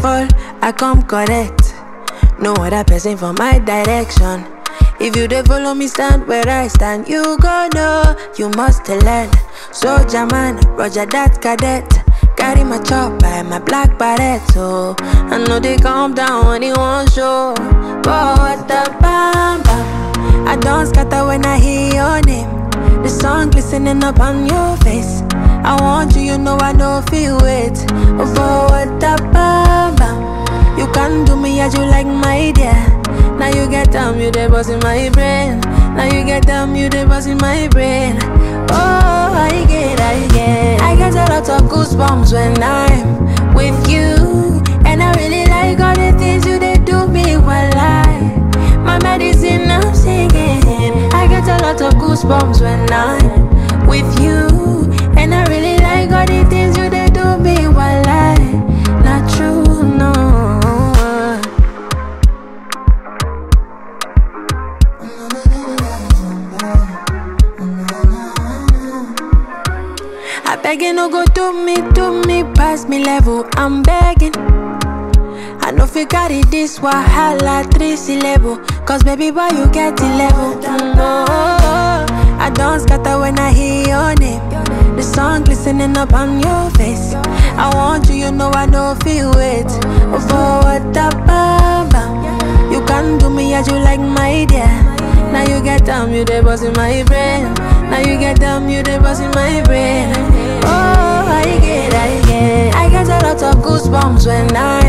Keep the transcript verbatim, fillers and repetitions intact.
fall, I come correct. No other person for my direction. If you dey follow me, stand where I stand. You go know, you must learn. Soldier man, Roger that cadet. Carry my chop by my black barret. So I know they calm down when he won't show. But what the bam bam, I don't scatter when I hear your name. The song glistening up on your face. I want you, you know I don't feel it. For what the bam bam, you can do me as you like, my dear. Now you get down, you dey bust in my brain. Now you get down, you dey bust in my brain. Oh, I get, I get I get a lot of goosebumps when I'm with you. And I really like all the things you dey do me while I my medicine I'm singing. I get a lot of goosebumps when I'm with you. And I really like all the things you dey do me while I not true, no. I begging no go do me, do me pass me level. I'm begging. I know if you carry this wahala three syllable. Cause baby boy you get the level. No, I don't scatter when I hear your name. The song glistening up on your face. I want you, you know I don't feel it. For what the bam bam, you can do me as you like, my dear. Now you get down, you dey bust in my brain. Now you get down, you dey bust in my brain. Oh, I get, I get I get a lot of goosebumps when I